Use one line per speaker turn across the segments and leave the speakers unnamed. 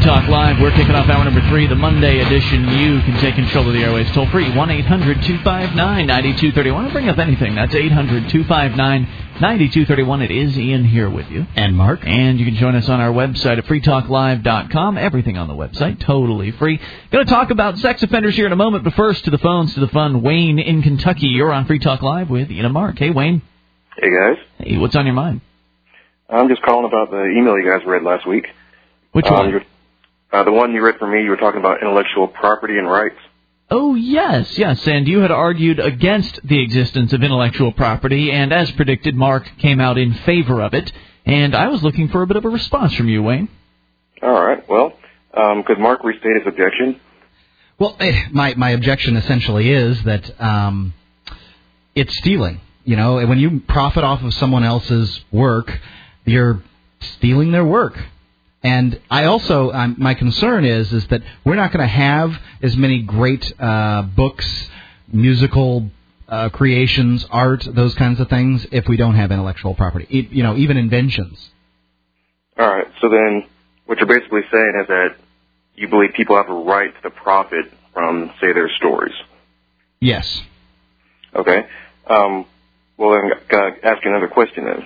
Talk Live. We're kicking off hour number 3, the Monday edition. You can take control of the airwaves toll-free, 1-800-259-9231. I'll bring up anything. That's 800-259-9231. It is Ian here with you.
And Mark.
And you can join us on our website at freetalklive.com. Everything on the website, totally free. Going to talk about sex offenders here in a moment, but first to the phones, to the fun. Wayne in Kentucky, you're on Free Talk Live with Ian and Mark. Hey, Wayne.
Hey, guys.
Hey, what's on your mind?
I'm just calling about the email you guys read last week.
Which one?
The one you read for me, you were talking about intellectual property and rights.
Oh, yes, and you had argued against the existence of intellectual property, and as predicted, Mark came out in favor of it, and I was looking for a bit of a response from you, Wayne.
All right, well, could Mark restate his objection?
Well, my objection essentially is that it's stealing. You know, when you profit off of someone else's work, you're stealing their work. And I also, my concern is that we're not going to have as many great books, musical creations, art, those kinds of things, if we don't have intellectual property, even inventions.
All right, so then what you're basically saying is that you believe people have a right to profit from, say, their stories.
Yes.
Okay. Well, then I've got to ask you another question then.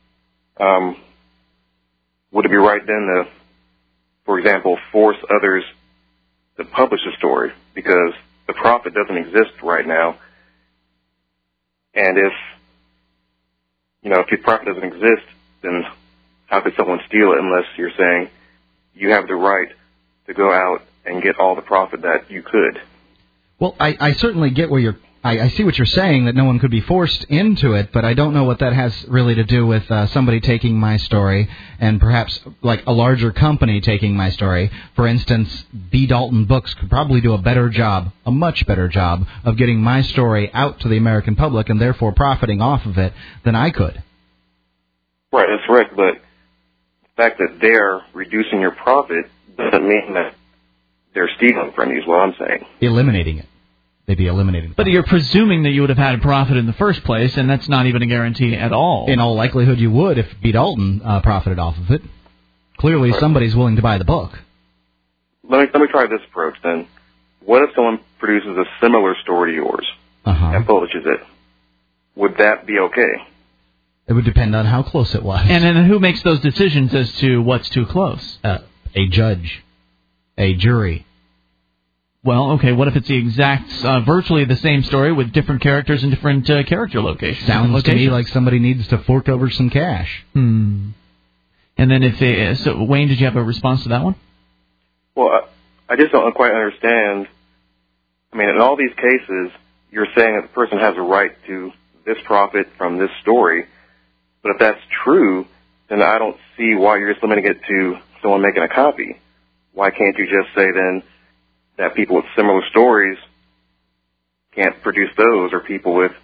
Would it be right then to, for example, force others to publish a story because the profit doesn't exist right now? And if the profit doesn't exist, then how could someone steal it unless you're saying you have the right to go out and get all the profit that you could?
Well, I certainly get where I see what you're saying, that no one could be forced into it, but I don't know what that has really to do with somebody taking my story and perhaps like a larger company taking my story. For instance, B. Dalton Books could probably do a much better job of getting my story out to the American public and therefore profiting off of it than I could.
Right, that's correct, but the fact that they're reducing your profit doesn't mean that they're stealing from you is what I'm saying.
Eliminating it. They'd be eliminating.
But you're presuming that you would have had a profit in the first place, and that's not even a guarantee at all.
In all likelihood, you would if B. Dalton profited off of it. Clearly, right. Somebody's willing to buy the book.
Let me try this approach then. What if someone produces a similar story to yours and publishes it? Would that be okay?
It would depend on how close it was.
And then who makes those decisions as to what's too close?
A judge, a jury.
Well, okay, what if it's the exact, virtually the same story with different characters and different character locations?
Sounds to me like somebody needs to fork over some cash.
And then so Wayne, did you have a response to that one?
Well, I just don't quite understand. I mean, in all these cases, you're saying that the person has a right to this profit from this story, but if that's true, then I don't see why you're just limiting it to someone making a copy. Why can't you just say then that people with similar stories can't produce those, or people with,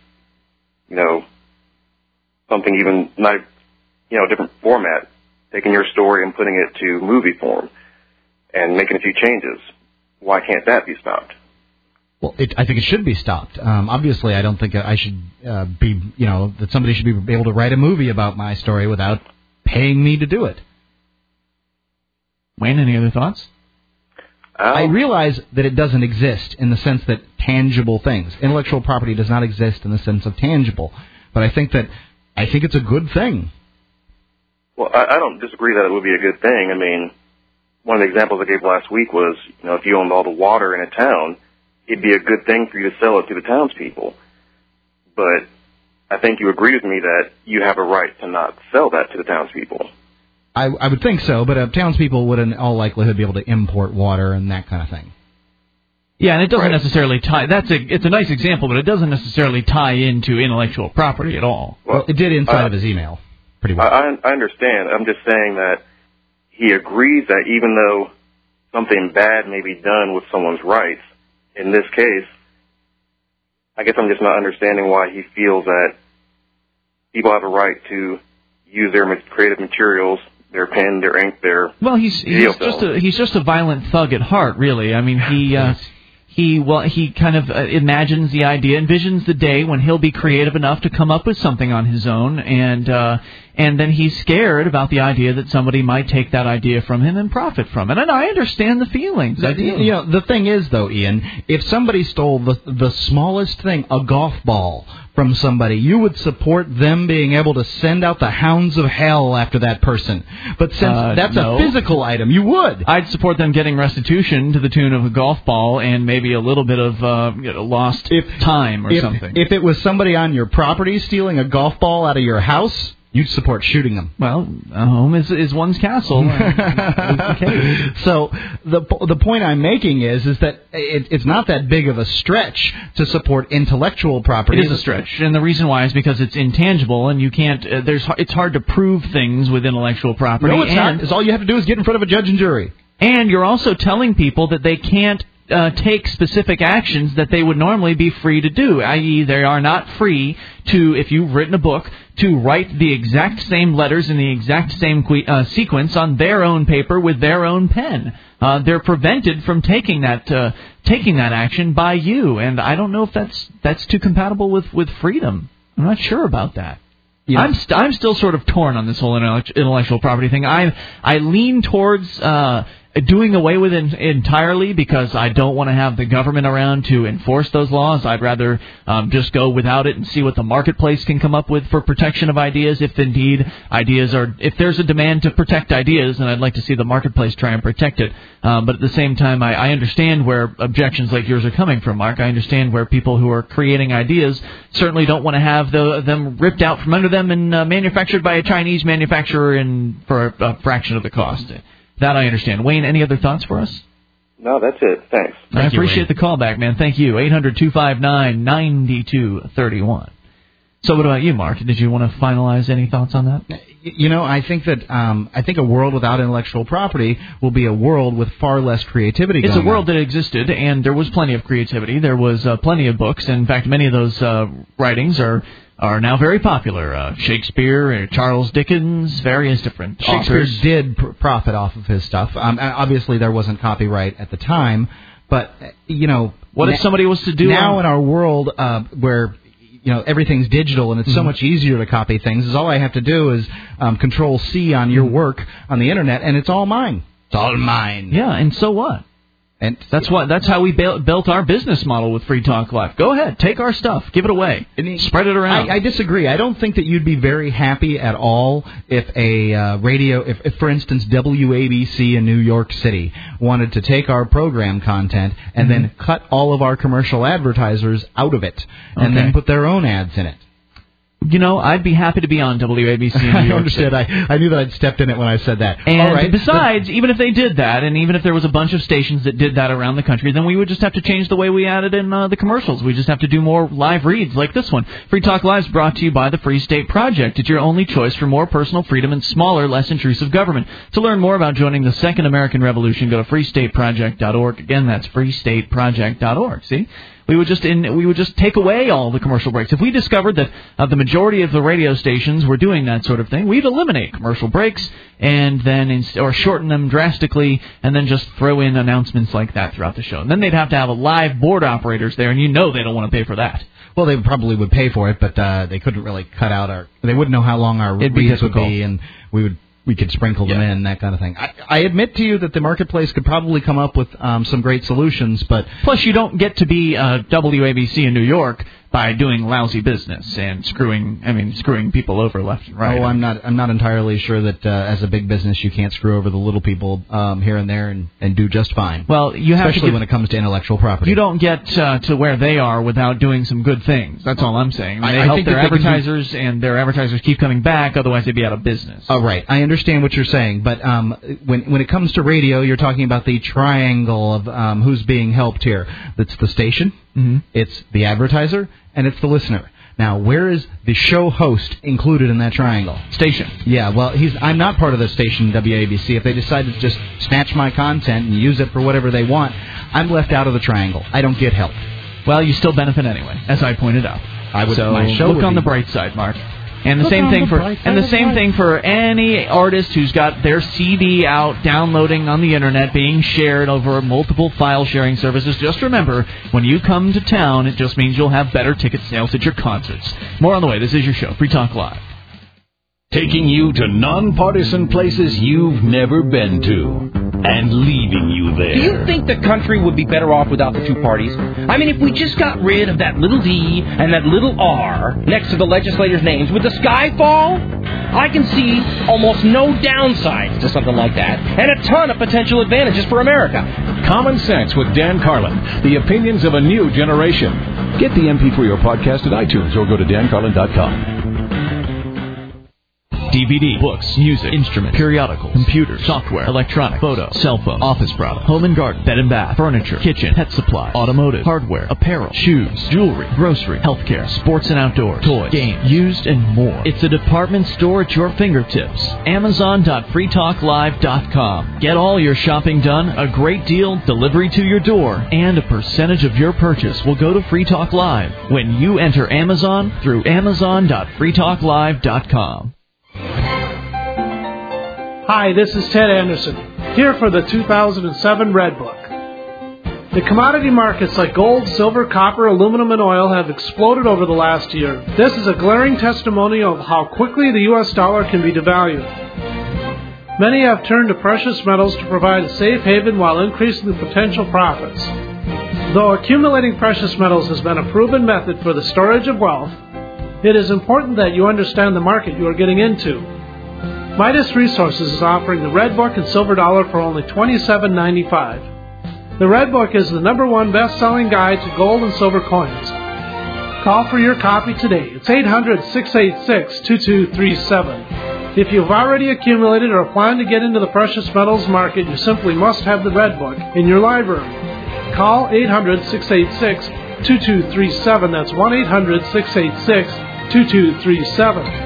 something even not, different format, taking your story and putting it to movie form and making a few changes. Why can't that be stopped?
Well, I think it should be stopped. Obviously, I don't think I should that somebody should be able to write a movie about my story without paying me to do it.
Wayne, any other thoughts?
I realize that it doesn't exist in the sense that tangible things. Intellectual property does not exist in the sense of tangible. But I think it's a good thing.
Well, I don't disagree that it would be a good thing. I mean, one of the examples I gave last week was, if you owned all the water in a town, it'd be a good thing for you to sell it to the townspeople. But I think you agree with me that you have a right to not sell that to the townspeople.
I would think so, but townspeople would in all likelihood be able to import water and that kind of thing.
Yeah, and it doesn't necessarily tie. It's a nice example, but it doesn't necessarily tie into intellectual property at all.
Well, it did inside of his email, pretty well.
I understand. I'm just saying that he agrees that even though something bad may be done with someone's rights, in this case, I guess I'm just not understanding why he feels that people have a right to use their creative materials, their pen, their ink, their...
Well, he's just a violent thug at heart, really. I mean, he kind of imagines the idea, envisions the day when he'll be creative enough to come up with something on his own, and then he's scared about the idea that somebody might take that idea from him and profit from it. And I understand the feelings.
The thing is, though, Ian, if somebody stole the smallest thing, a golf ball, from somebody, you would support them being able to send out the hounds of hell after that person. But since that's a physical item, you would.
I'd support them getting restitution to the tune of a golf ball and maybe a little bit of lost time or something.
If it was somebody on your property stealing a golf ball out of your house, you'd support shooting them.
Well, a home is one's castle.
So the point I'm making is that it's not that big of a stretch to support intellectual property.
It is a stretch, and the reason why is because it's intangible, and you can't. It's hard to prove things with intellectual property.
No, it's not. It's all you have to do is get in front of a judge and jury.
And you're also telling people that they can't take specific actions that they would normally be free to do, i.e. they are not free to, if you've written a book, to write the exact same letters in the exact same sequence on their own paper with their own pen. They're prevented from taking that action by you, and I don't know if that's too compatible with freedom. I'm not sure about that. Yeah. I'm still sort of torn on this whole intellectual property thing. I lean towards doing away with it entirely because I don't want to have the government around to enforce those laws. I'd rather just go without it and see what the marketplace can come up with for protection of ideas. If indeed if there's a demand to protect ideas, then I'd like to see the marketplace try and protect it. But at the same time, I understand where objections like yours are coming from, Mark. I understand where people who are creating ideas certainly don't want to have them ripped out from under them and manufactured by a Chinese manufacturer for a fraction of the cost. That I understand. Wayne, any other thoughts for us?
No, that's it. Thanks.
I appreciate the call back, man. Thank you. 800-259-9231. So what about you, Mark? Did you want to finalize any thoughts on that?
I think that a world without intellectual property will be a world with far less creativity.
It's a world that existed, and there was plenty of creativity. There was plenty of books. In fact, many of those writings are now very popular. Shakespeare, Charles Dickens, various different
Shakespeare
authors.
did profit off of his stuff. Obviously, there wasn't copyright at the time, but
what if somebody was to do
now in our world where everything's digital and it's so much easier to copy things? Is all I have to do is Control C on your work on the internet, and it's all mine. It's all mine.
Yeah, and so what? And that's how we built our business model with Free Talk Live. Go ahead, take our stuff, give it away, spread it around.
I disagree. I don't think that you'd be very happy at all if a radio, if for instance WABC in New York City wanted to take our program content and then cut all of our commercial advertisers out of it and then put their own ads in it.
I'd be happy to be on WABC in New York
I understood. I knew that I'd stepped in it when I said that.
And
all right.
Besides, even if they did that, and even if there was a bunch of stations that did that around the country, then we would just have to change the way we added in the commercials. We just have to do more live reads like this one. Free Talk Live is brought to you by the Free State Project. It's your only choice for more personal freedom and smaller, less intrusive government. To learn more about joining the Second American Revolution, go to freestateproject.org. Again, that's freestateproject.org. See? We would just take away all the commercial breaks. If we discovered that the majority of the radio stations were doing that sort of thing, we'd eliminate commercial breaks and then or shorten them drastically, and then just throw in announcements like that throughout the show. And then they'd have to have a live board operators there, and they don't want to pay for that.
Well, they probably would pay for it, but they couldn't really cut out they wouldn't know how long our reads would be, and we could sprinkle them in, that kind of thing. I admit to you that the marketplace could probably come up with some great solutions, but
plus you don't get to be WABC in New York by doing lousy business and screwing people over left and right.
Oh, I'm not entirely sure that as a big business you can't screw over the little people here and there and do just fine.
Well, you have
especially when it comes to intellectual property.
You don't get to where they are without doing some good things. That's all I'm saying. They help their advertisers, and their advertisers keep coming back. Otherwise, they'd be out of business.
Oh, right. I understand what you're saying, but when it comes to radio, you're talking about the triangle of who's being helped here. That's the station, it's the advertiser, and it's the listener. Now, where is the show host included in that triangle?
Station.
Yeah, well, I'm not part of the station, WABC. If they decide to just snatch my content and use it for whatever they want, I'm left out of the triangle. I don't get help.
Well, you still benefit anyway, as I pointed out.
My show
look on the bright side, Mark. And the same thing for any artist who's got their CD out, downloading on the internet, being shared over multiple file sharing services. Just remember, when you come to town, it just means you'll have better ticket sales at your concerts. More on the way. This is your show, Free Talk Live.
Taking you to nonpartisan places you've never been to and leaving you there.
Do you think the country would be better off without the two parties? I mean, if we just got rid of that little D and that little R next to the legislators' names, would the sky fall? I can see almost no downsides to something like that and a ton of potential advantages for America.
Common Sense with Dan Carlin, the opinions of a new generation. Get the MP3 or podcast at iTunes or go to dancarlin.com.
DVD, books, music, instruments, periodicals, computers, software, electronic, photo, cell phone, office product, home and garden, bed and bath, furniture, kitchen, pet supply, automotive, hardware, apparel, shoes, jewelry, grocery, healthcare, sports and outdoors, toys, games, used, and more. It's a department store at your fingertips. Amazon.freetalklive.com. Get all your shopping done, a great deal, delivery to your door, and a percentage of your purchase will go to Free Talk Live when you enter Amazon through Amazon.freetalklive.com.
Hi, this is Ted Anderson, here for the 2007 Red Book. The commodity markets like gold, silver, copper, aluminum, and oil have exploded over the last year. This is a glaring testimony of how quickly the U.S. dollar can be devalued. Many have turned to precious metals to provide a safe haven while increasing the potential profits. Though accumulating precious metals has been a proven method for the storage of wealth, it is important that you understand the market you are getting into. Midas Resources is offering the Red Book and Silver Dollar for only $27.95. The Red Book is the #1 best-selling guide to gold and silver coins. Call for your copy today. It's 800-686-2237. If you've already accumulated or plan to get into the precious metals market, you simply must have the Red Book in your library. Call 800-686-2237. That's 1-800-686-2237.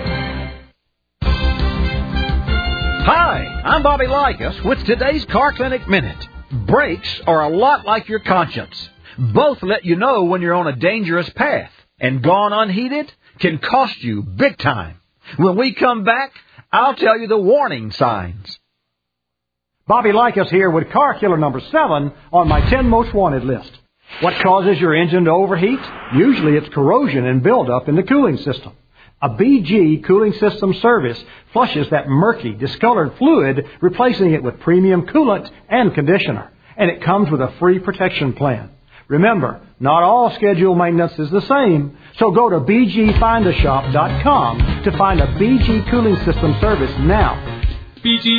Hi, I'm Bobby Likas with today's Car Clinic Minute. Brakes are a lot like your conscience. Both let you know when you're on a dangerous path, and gone unheeded can cost you big time. When we come back, I'll tell you the warning signs.
Bobby Likas here with Car Killer number 7 on my 10 most wanted list. What causes your engine to overheat? Usually it's corrosion and buildup in the cooling system. A BG cooling system service flushes that murky, discolored fluid, replacing it with premium coolant and conditioner. And it comes with a free protection plan. Remember, not all scheduled maintenance is the same, so go to bgfindashop.com to find a BG cooling system service now.
BG.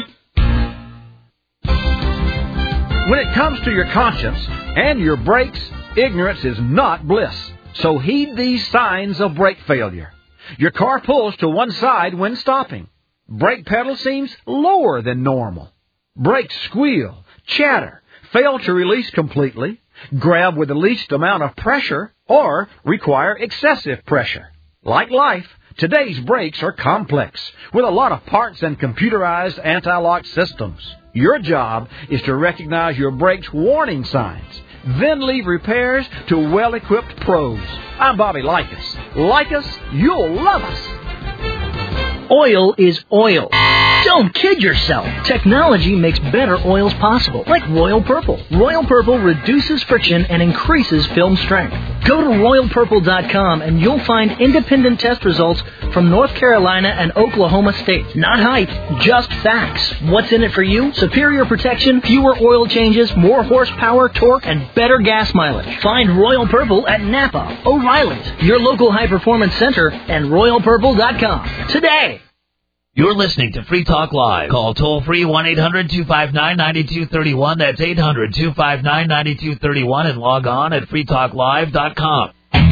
When it comes to your conscience and your brakes, ignorance is not bliss. So heed these signs of brake failure. Your car pulls to one side when stopping. Brake pedal seems lower than normal. Brakes squeal, chatter, fail to release completely, grab with the least amount of pressure, or require excessive pressure. Like life, today's brakes are complex, with a lot of parts and computerized anti-lock systems. Your job is to recognize your brake's warning signs, then leave repairs to well-equipped pros. I'm Bobby Likas. Like us, you'll love us.
Oil is oil. Don't kid yourself. Technology makes better oils possible, like Royal Purple. Royal Purple reduces friction and increases film strength. Go to RoyalPurple.com and you'll find independent test results from North Carolina and Oklahoma states. Not hype, just facts. What's in it for you? Superior protection, fewer oil changes, more horsepower, torque, and better gas mileage. Find Royal Purple at Napa, O'Reilly's, your local high-performance center, and RoyalPurple.com today.
You're listening to Free Talk Live. Call toll-free 1-800-259-9231. That's 800-259-9231 and log on at freetalklive.com.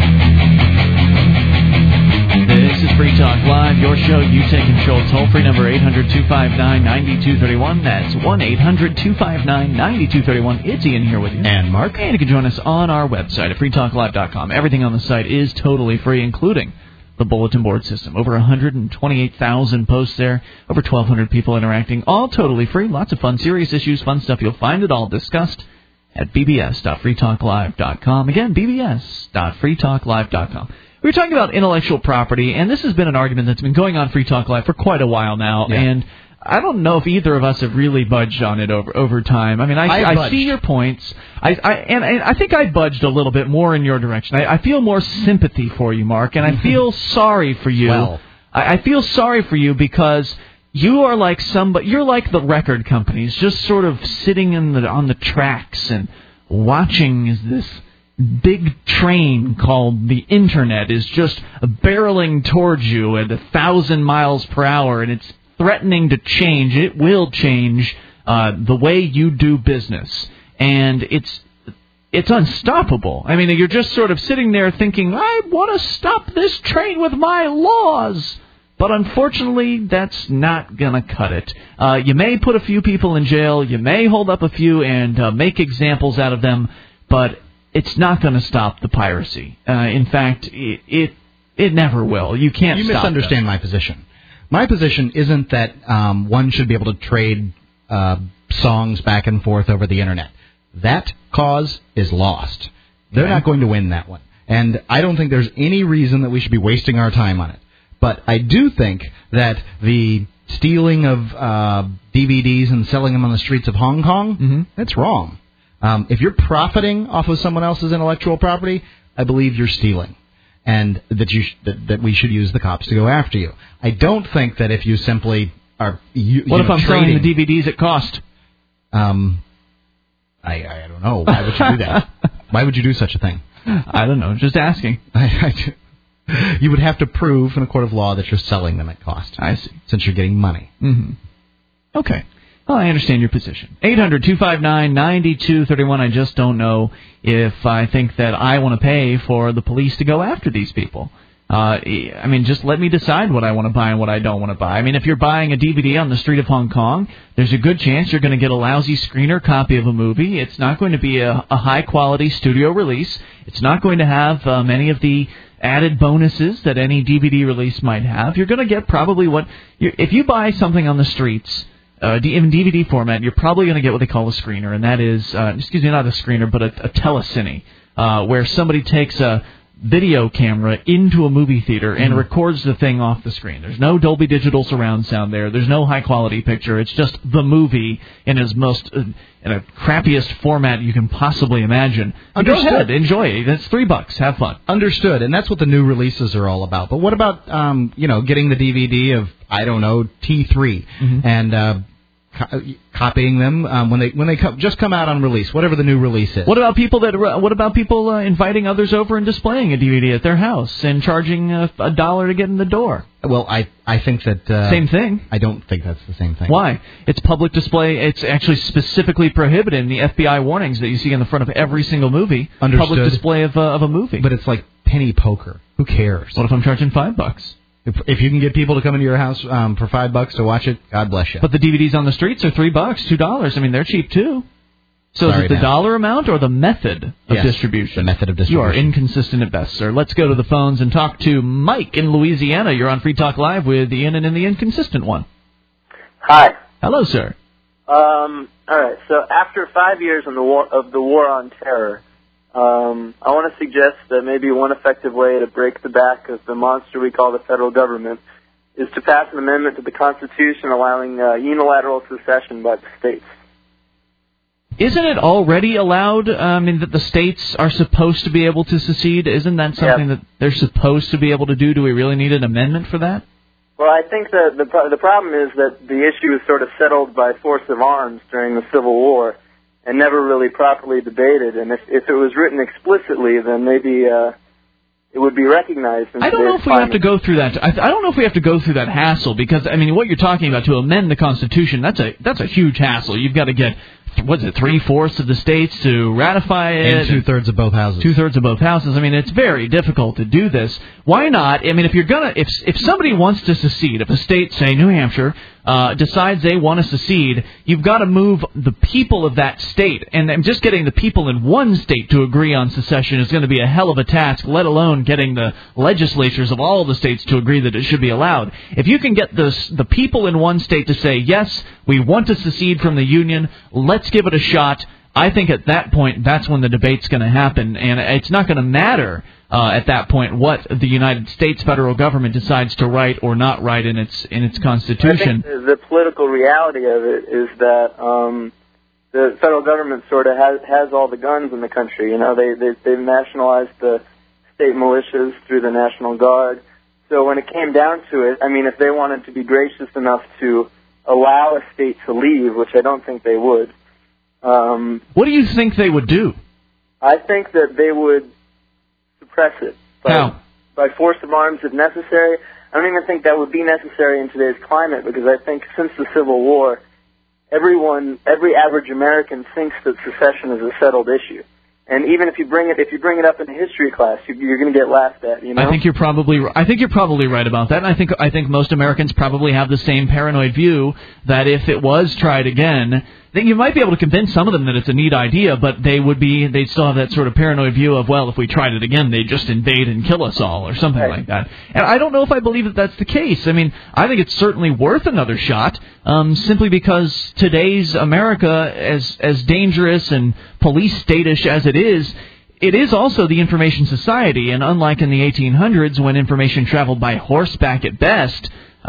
This is Free Talk Live, your show. You take control. Toll-free number 800-259-9231. That's 1-800-259-9231. It's Ian here with you.
And Mark.
And you can join us on our website at freetalklive.com. Everything on the site is totally free, including the bulletin board system. Over 128,000 posts there, over 1,200 people interacting, all totally free. Lots of fun, serious issues, fun stuff. You'll find it all discussed at bbs.freetalklive.com. Again, bbs.freetalklive.com. We were talking about intellectual property, and this has been an argument that's been going on Free Talk Live for quite a while now, and I don't know if either of us have really budged on it over time. I mean, I see your points. I think I budged a little bit more in your direction. I feel more sympathy for you, Mark, and I feel sorry for you.
Well,
I feel sorry for you because you are like you're like the record companies, just sort of sitting on the tracks and watching as this big train called the Internet is just barreling towards you at 1,000 miles per hour, and it's threatening to change. It will change the way you do business, and it's unstoppable. I mean, you're just sort of sitting there thinking, I want to stop this train with my laws. But unfortunately, that's not going to cut it. You may put a few people in jail, you may hold up a few and make examples out of them, but it's not going to stop the piracy. In fact, it never will. You can't stop it.
You misunderstand my position. My position isn't that one should be able to trade songs back and forth over the Internet. That cause is lost. They're not going to win that one. And I don't think there's any reason that we should be wasting our time on it. But I do think that the stealing of DVDs and selling them on the streets of Hong Kong, that's wrong. If you're profiting off of someone else's intellectual property, I believe you're stealing. And that we should use the cops to go after you. I don't think that if you simply are
what if I'm selling the DVDs at cost?
I don't know. Why would you do that? Why would you do such a thing?
I don't know. Just asking.
You would have to prove in a court of law that you're selling them at cost.
I see.
Since you're getting money.
Mm-hmm. Okay. Well, I understand your position. 800-259-9231. I just don't know if I think that I want to pay for the police to go after these people. I mean, just let me decide what I want to buy and what I don't want to buy. I mean, if you're buying a DVD on the street of Hong Kong, there's a good chance you're going to get a lousy screener copy of a movie. It's not going to be a high-quality studio release. It's not going to have many of the added bonuses that any DVD release might have. You're going to get probably if you buy something on the streets, in DVD format, you're probably going to get what they call a screener, and that is, not a screener, but a telecine, where somebody takes a video camera into a movie theater and records the thing off the screen. There's no Dolby Digital surround sound there. There's no high-quality picture. It's just the movie in its in a crappiest format you can possibly imagine. Go ahead, enjoy it. That's $3. Have fun.
Understood, and that's what the new releases are all about. But what about, getting the DVD of, I don't know, T3 and copying them when they just come out on release, whatever the new release is.
What about people inviting others over and displaying a DVD at their house and charging $1 to get in the door?
Well, I think that
same thing.
I don't think that's the same thing.
Why? It's public display. It's actually specifically prohibited in the FBI warnings that you see in the front of every single movie.
Understood.
Public display of a movie.
But it's like penny poker. Who cares?
What if I'm charging $5?
If you can get people to come into your house for $5 to watch it, God bless you.
But the DVDs on the streets are $3, $2. I mean, they're cheap too. So is it the dollar amount or the method of distribution?
The method of distribution.
You are inconsistent at best, sir. Let's go to the phones and talk to Mike in Louisiana. You're on Free Talk Live with Ian and the Inconsistent One.
Hi.
Hello, sir.
All right. So after 5 years of the war on terror, I want to suggest that maybe one effective way to break the back of the monster we call the federal government is to pass an amendment to the Constitution allowing unilateral secession by the states.
Isn't it already allowed, that the states are supposed to be able to secede? Isn't that something that they're supposed to be able to do? Do we really need an amendment for that?
Well, I think that the problem is that the issue was sort of settled by force of arms during the Civil War and never really properly debated. And if it was written explicitly, then maybe it would be recognized.
I don't know if we have to go through that. I don't know if we have to go through that hassle because what you're talking about to amend the Constitution, that's a huge hassle. You've got to get 3/4 of the states to ratify it,
and 2/3 of both houses.
2/3 of both houses. It's very difficult to do this. Why not? If somebody wants to secede, if a state, say New Hampshire, decides they want to secede, you've got to move the people of that state, and just getting the people in one state to agree on secession is going to be a hell of a task. Let alone getting the legislatures of all the states to agree that it should be allowed. If you can get the people in one state to say yes, we want to secede from the Union, let's give it a shot. I think at that point, that's when the debate's going to happen, and it's not going to matter at that point what the United States federal government decides to write or not write in its Constitution.
I think the political reality of it is that the federal government sort of has all the guns in the country. You know, they've nationalized the state militias through the National Guard. So when it came down to it, I mean, if they wanted to be gracious enough to allow a state to leave, which I don't think they would.
What do you think they would do?
I think that they would suppress it. By force of arms if necessary. I don't even think that would be necessary in today's climate, because I think since the Civil War, every average American thinks that secession is a settled issue. And even if you bring it up in a history class, you're going to get laughed at. You know?
I think you're probably right about that. And I think most Americans probably have the same paranoid view that if it was tried again, then you might be able to convince some of them that it's a neat idea, but they'd still have that sort of paranoid view of, well, if we tried it again, they'd just invade and kill us all or something like that. And I don't know if I believe that that's the case. I mean, I think it's certainly worth another shot, simply because today's America, as dangerous and police state-ish as it is also the information society, and unlike in the 1800s when information traveled by horseback at best,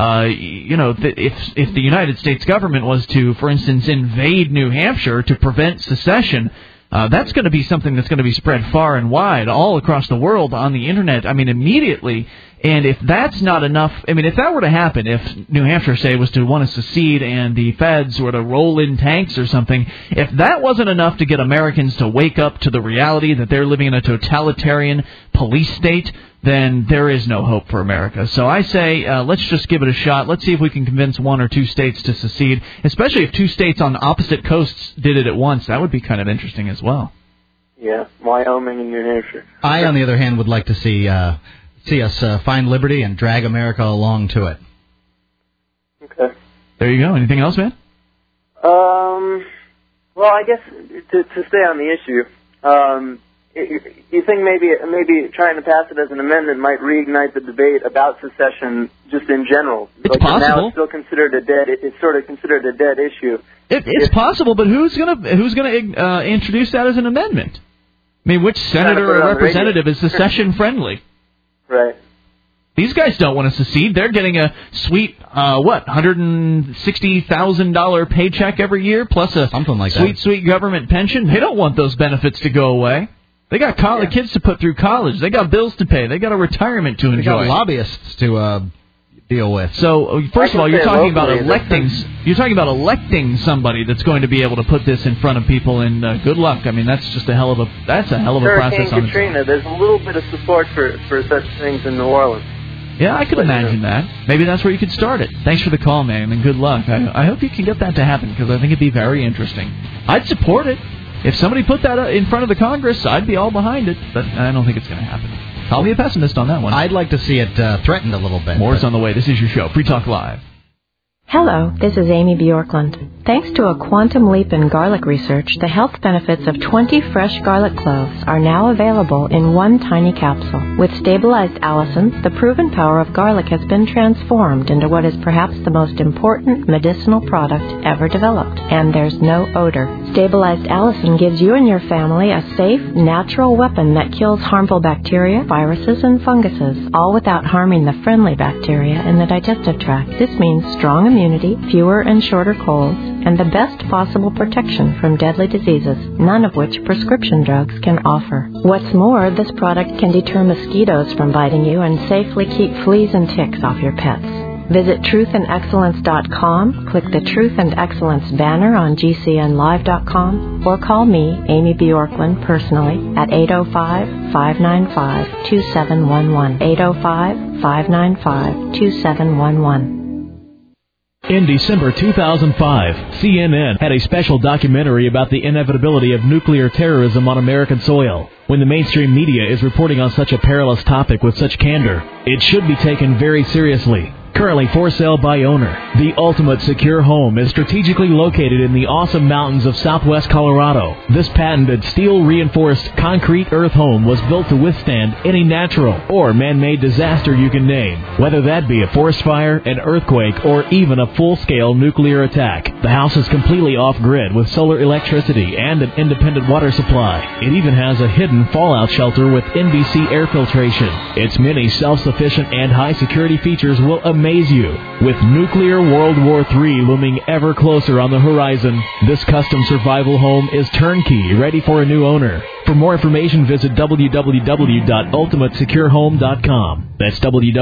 if the United States government was to, for instance, invade New Hampshire to prevent secession, that's going to be something that's going to be spread far and wide all across the world on the Internet, I mean, immediately. And if that's not enough, I mean, if that were to happen, if New Hampshire, say, was to want to secede and the feds were to roll in tanks or something, if that wasn't enough to get Americans to wake up to the reality that they're living in a totalitarian police state, then there is no hope for America. So I say, let's just give it a shot. Let's see if we can convince one or two states to secede, especially if two states on opposite coasts did it at once. That would be kind of interesting as well.
Yeah, Wyoming and New Hampshire.
I, on the other hand, would like to see us find liberty and drag America along to it.
Okay.
There you go. Anything else, man?
Well, I guess to stay on the issue, you think maybe trying to pass it as an amendment might reignite the debate about secession just in general?
It's possible.
Now it's still considered it's sort of considered a dead issue.
It's possible, but who's gonna introduce that as an amendment? I mean, which senator or representative is secession friendly?
Right.
These guys don't want to secede. They're getting a sweet, $160,000 paycheck every year, plus a
something like
sweet government pension. They don't want those benefits to go away. They got kids to put through college. They got bills to pay. They got a retirement to enjoy.
They got lobbyists to deal with.
So, first of all, you're talking about electing somebody that's going to be able to put this in front of people, and good luck. I mean, that's just a hell of a process.
Hurricane Katrina, there's a little bit of support for such things in New Orleans.
Yeah, I could imagine that. Maybe that's where you could start it. Thanks for the call, man, and good luck. I hope you can get that to happen, because I think it'd be very interesting. I'd support it. If somebody put that in front of the Congress, I'd be all behind it, but I don't think it's going to happen. I'll be a pessimist on that one.
I'd like to see it threatened a little bit.
More's on the way. This is your show, Free Talk Live.
Hello, this is Amy Bjorklund. Thanks to a quantum leap in garlic research, the health benefits of 20 fresh garlic cloves are now available in one tiny capsule. With stabilized allicin, the proven power of garlic has been transformed into what is perhaps the most important medicinal product ever developed, and there's no odor. Stabilized allicin gives you and your family a safe, natural weapon that kills harmful bacteria, viruses, and funguses, all without harming the friendly bacteria in the digestive tract. This means strong immunity, fewer and shorter colds, and the best possible protection from deadly diseases, none of which prescription drugs can offer. What's more, this product can deter mosquitoes from biting you and safely keep fleas and ticks off your pets. Visit truthandexcellence.com, click the Truth and Excellence banner on GCNlive.com, or call me, Amy Bjorklund, personally at 805-595-2711, 805-595-2711.
In December 2005, CNN had a special documentary about the inevitability of nuclear terrorism on American soil. When the mainstream media is reporting on such a perilous topic with such candor, it should be taken very seriously. Currently for sale by owner. The Ultimate Secure Home is strategically located in the awesome mountains of southwest Colorado. This patented steel-reinforced concrete earth home was built to withstand any natural or man-made disaster you can name, whether that be a forest fire, an earthquake, or even a full-scale nuclear attack. The house is completely off-grid with solar electricity and an independent water supply. It even has a hidden fallout shelter with NBC air filtration. Its many self-sufficient and high-security features will amaze you. With nuclear World War III looming ever closer on the horizon, this custom survival home is turnkey, ready for a new owner. For more information, visit www.ultimatesecurehome.com. That's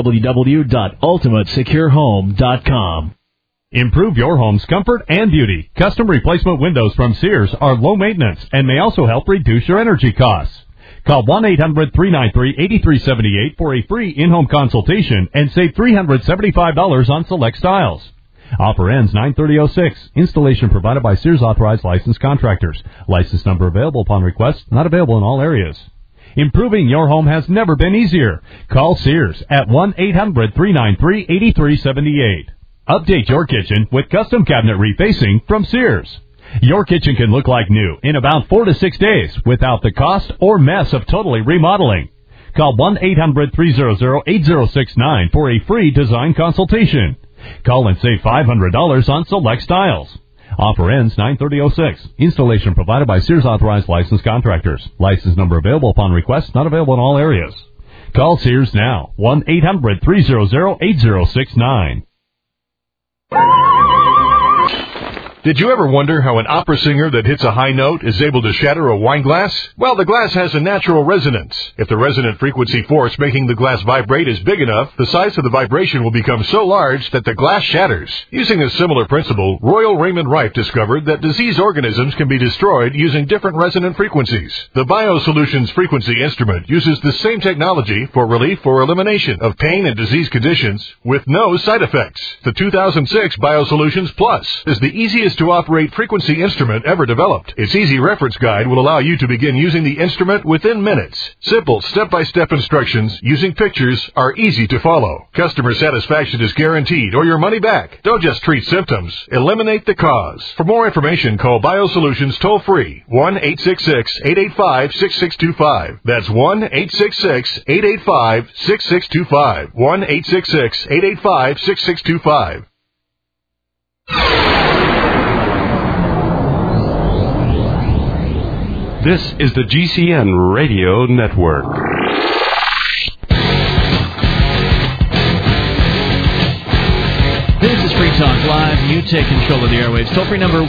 www.ultimatesecurehome.com.
Improve your home's comfort and beauty. Custom replacement windows from Sears are low maintenance and may also help reduce your energy costs. Call 1-800-393-8378 for a free in-home consultation and save $375 on select styles. Offer ends 9/30/06. Installation provided by Sears Authorized Licensed Contractors. License number available upon request. Not available in all areas. Improving your home has never been easier. Call Sears at 1-800-393-8378. Update your kitchen with custom cabinet refacing from Sears. Your kitchen can look like new in about 4 to 6 days without the cost or mess of totally remodeling. Call 1-800-300-8069 for a free design consultation. Call and save $500 on select styles. Offer ends 9/30/06. Installation provided by Sears Authorized Licensed Contractors. License number available upon request. Not available in all areas. Call Sears now. 1-800-300-8069.
Did you ever wonder how an opera singer that hits a high note is able to shatter a wine glass? Well, the glass has a natural resonance. If the resonant frequency force making the glass vibrate is big enough, the size of the vibration will become so large that the glass shatters. Using a similar principle, Royal Raymond Wright discovered that diseased organisms can be destroyed using different resonant frequencies. The BioSolutions frequency instrument uses the same technology for relief or elimination of pain and disease conditions with no side effects. The 2006 BioSolutions Plus is the easiest to operate frequency instrument ever developed. Its easy reference guide will allow you to begin using the instrument within minutes. Simple step-by-step instructions using pictures are easy to follow. Customer satisfaction is guaranteed or your money back. Don't just treat symptoms, eliminate the cause. For more information, call BioSolutions toll-free 1-866-885-6625. That's 1-866-885-6625. 1-866-885-6625.
This is the GCN Radio Network.
This is Free Talk Live. You take control of the airwaves. Toll-free number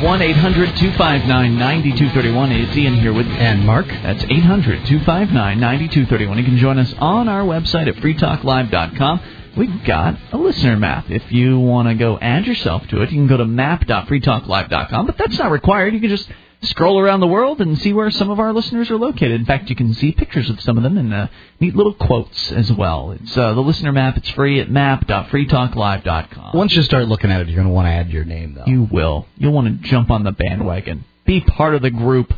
1-800-259-9231. It's Ian here with...
And Mark.
That's 800-259-9231. You can join us on our website at freetalklive.com. We've got a listener map. If you want to go add yourself to it, you can go to map.freetalklive.com. But that's not required. You can just scroll around the world and see where some of our listeners are located. In fact, you can see pictures of some of them and neat little quotes as well. It's the listener map. It's free at map.freetalklive.com.
Once you start looking at it, you're going to want to add your name, though.
You will. You'll want to jump on the bandwagon. Be part of the group.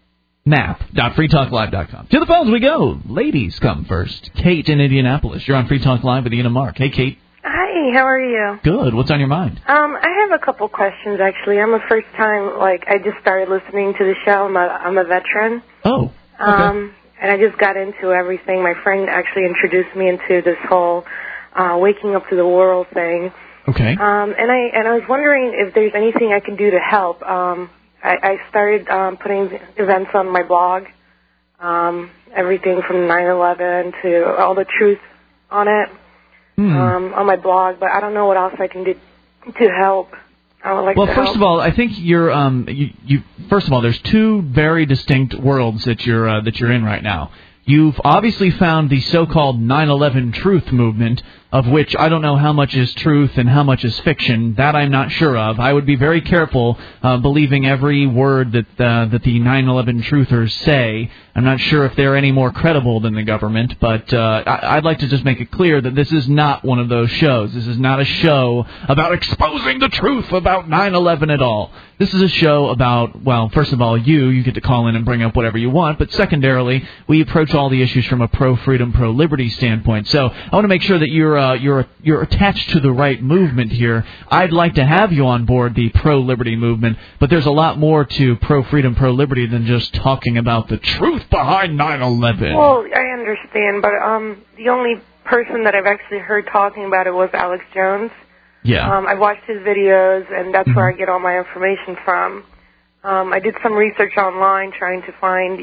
Map.freetalklive.com. To the phones we go. Ladies come first. Kate in Indianapolis. You're on Free Talk Live with Ian and Mark. Hey, Kate.
Hi, how are you?
Good. What's on your mind?
I have a couple questions, actually. I'm a first-time, I just started listening to the show. I'm a veteran.
Oh, okay.
And I just got into everything. My friend actually introduced me into this whole waking up to the world thing.
Okay.
And I was wondering if there's anything I can do to help. I started putting events on my blog, everything from 9/11 to all the truth on it. On my blog, but I don't know what else I can do to help. I would like to help.
First of all, I think you're first of all, there's two very distinct worlds that you're in right now. You've obviously found the so-called 9/11 truth movement, of which I don't know how much is truth and how much is fiction. That I'm not sure of. I would be very careful believing every word that the 9/11 truthers say. I'm not sure if they're any more credible than the government, but I'd like to just make it clear that this is not one of those shows. This is not a show about exposing the truth about 9/11 at all. This is a show about, well, first of all, you get to call in and bring up whatever you want, but secondarily, we approach all the issues from a pro-freedom, pro-liberty standpoint. So I want to make sure that you're you're attached to the right movement here. I'd like to have you on board the pro-liberty movement, but there's a lot more to pro-freedom, pro-liberty than just talking about the truth behind 9/11.
Well, I understand, but the only person that I've actually heard talking about it was Alex Jones.
Yeah.
I watched his videos, and that's where I get all my information from. I did some research online trying to find,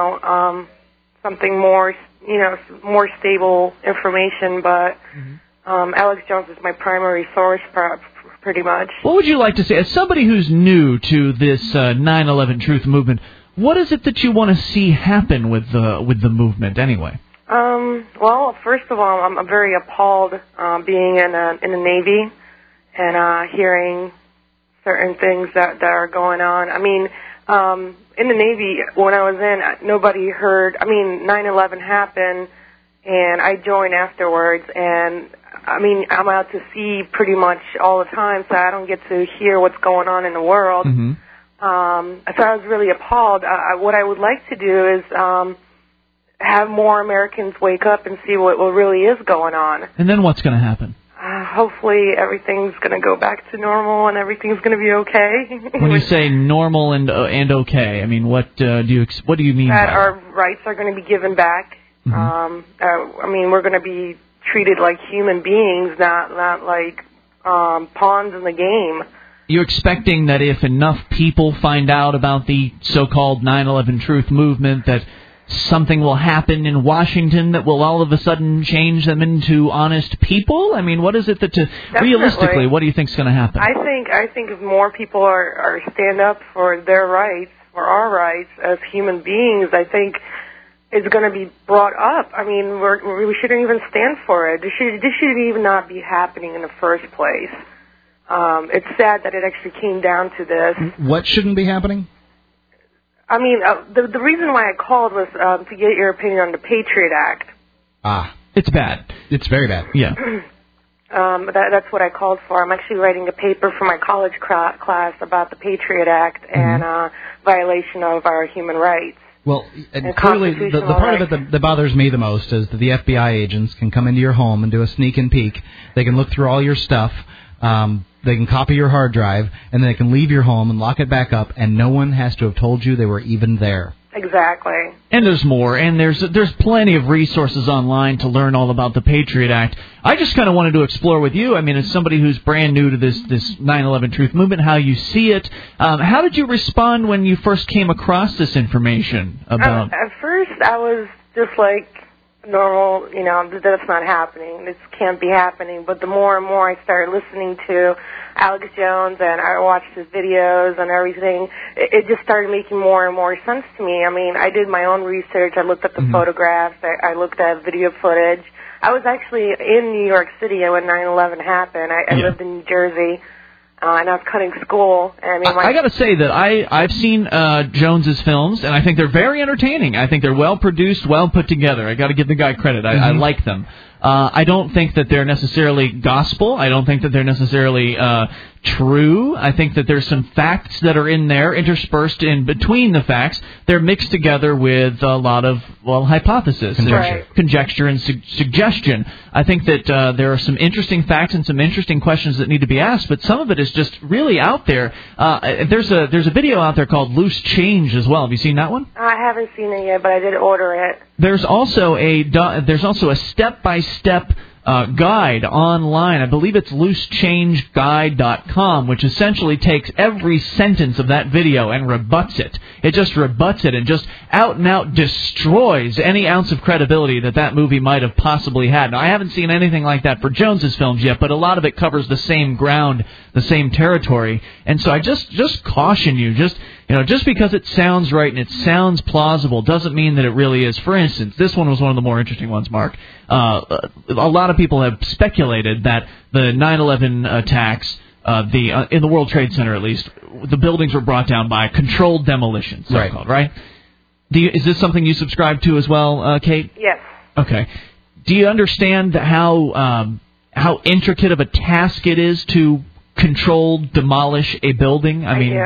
something more, more stable information, but Alex Jones is my primary source, pretty much.
What would you like to say, as somebody who's new to this 9/11 Truth movement, what is it that you want to see happen with the movement, anyway?
Well, first of all, I'm very appalled being in the Navy and hearing certain things that are going on. I mean, in the Navy, when I was in, nobody heard. I mean, 9/11 happened, and I joined afterwards, and I mean, I'm out to sea pretty much all the time, so I don't get to hear what's going on in the world. So I was really appalled. What I would like to do is have more Americans wake up and see what really is going on.
And then what's going to happen?
Hopefully everything's going to go back to normal and everything's going to be okay.
When you say normal and okay, I mean, what do you mean by
that?
that?
Our rights are going to be given back. I mean, we're going to be treated like human beings, not like pawns in the game.
You're expecting that if enough people find out about the so-called 9/11 Truth movement, that something will happen in Washington that will all of a sudden change them into honest people? I mean, what is it that realistically, what do you think is going to happen?
I think if more people are stand up for their rights, for our rights as human beings, I think it's going to be brought up. I mean, we shouldn't even stand for it. This should even not be happening in the first place. It's sad that it actually came down to this.
What shouldn't be happening?
I mean, the reason why I called was to get your opinion on the Patriot Act.
It's bad.
It's very bad.
Yeah.
That's what I called for. I'm actually writing a paper for my college class about the Patriot Act and violation of our human rights.
Well, and clearly, the part of it that bothers me the most is that the FBI agents can come into your home and do a sneak and peek. They can look through all your stuff. They can copy your hard drive, and then they can leave your home and lock it back up, and no one has to have told you they were even there.
Exactly.
And there's more, and there's plenty of resources online to learn all about the Patriot Act. I just kind of wanted to explore with you, I mean, as somebody who's brand new to this 9/11 Truth movement, how you see it. How did you respond when you first came across this information about...
At first, I was just like, normal, that's not happening. This can't be happening. But the more and more I started listening to Alex Jones and I watched his videos and everything, it just started making more and more sense to me. I mean, I did my own research. I looked at the photographs. I looked at video footage. I was actually in New York City when 9/11 happened. I lived in New Jersey. And I was cutting school. And I
got to say that I've seen Jones's films, and I think they're very entertaining. I think they're well produced, well put together. I got to give the guy credit. I like them. I don't think that they're necessarily gospel. I don't think that they're necessarily true. I think that there's some facts that are in there interspersed in between the facts. They're mixed together with a lot of, hypothesis, conjecture and suggestion. I think that there are some interesting facts and some interesting questions that need to be asked, but some of it is just really out there. There's a video out there called Loose Change as well. Have you seen that one?
I haven't seen it yet, but I did order it.
There's also a step-by-step guide online. I believe it's loosechangeguide.com, which essentially takes every sentence of that video and rebuts it. It just rebuts it and just out and out destroys any ounce of credibility that movie might have possibly had. Now, I haven't seen anything like that for Jones's films yet, but a lot of it covers the same ground, the same territory. And so I just caution you, just because it sounds right and it sounds plausible doesn't mean that it really is. For instance, this one was one of the more interesting ones, Mark. A lot of people have speculated that the 9/11 attacks, in the World Trade Center at least, the buildings were brought down by controlled demolition, so-called, right? Is this something you subscribe to as well, Kate?
Yes.
Okay. Do you understand how intricate of a task it is to demolish a building? I mean,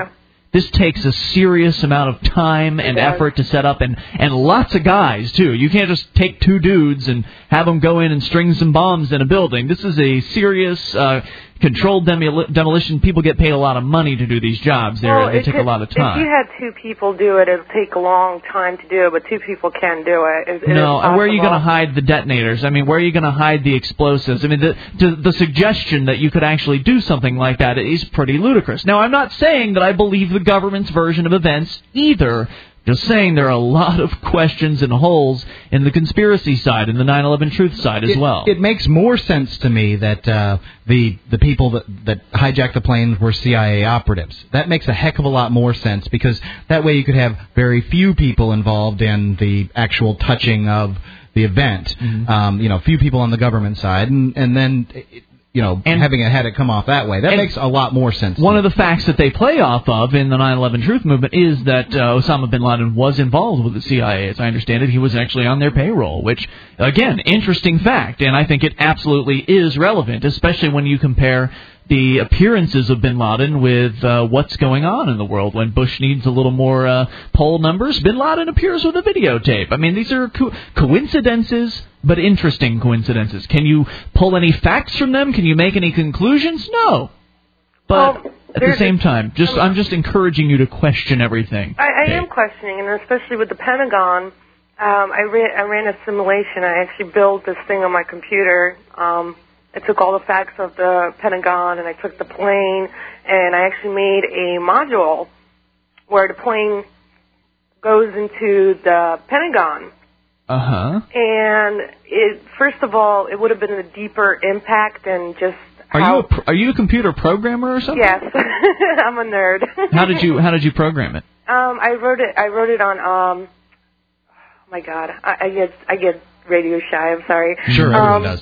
This takes a serious amount of time and effort to set up, and lots of guys, too. You can't just take two dudes and have them go in and string some bombs in a building. This is a serious, controlled demolition. People get paid a lot of money to do these jobs. They take a lot of time.
If you had two people do it, it would take a long time to do it, but two people can do it.
No, and where are you going to hide the detonators? I mean, where are you going to hide the explosives? I mean, the suggestion that you could actually do something like that is pretty ludicrous. Now, I'm not saying that I believe the government's version of events either. Just saying there are a lot of questions and holes in the conspiracy side and the 9/11 truth side as well.
It makes more sense to me that the people that hijacked the planes were CIA operatives. That makes a heck of a lot more sense, because that way you could have very few people involved in the actual touching of the event. Few people on the government side, and then having had it come off that way. That makes a lot more sense.
One of the facts that they play off of in the 9/11 Truth Movement is that Osama bin Laden was involved with the CIA. As I understand it, he was actually on their payroll, which, again, interesting fact, and I think it absolutely is relevant, especially when you compare the appearances of bin Laden with what's going on in the world. When Bush needs a little more poll numbers, bin Laden appears with a videotape. I mean, these are coincidences, but interesting coincidences. Can you pull any facts from them? Can you make any conclusions? No. But at the same time, I'm just encouraging you to question everything.
I am questioning, and especially with the Pentagon. I ran a simulation. I actually built this thing on my computer. I took all the facts of the Pentagon, and I took the plane, and I actually made a module where the plane goes into the Pentagon. And first of all, it would have been a deeper impact than just.
Are you a computer programmer or something?
Yes, I'm a nerd.
How did you program it?
I wrote it on. Oh my God, I get radio shy. I'm sorry.
Sure, everyone does.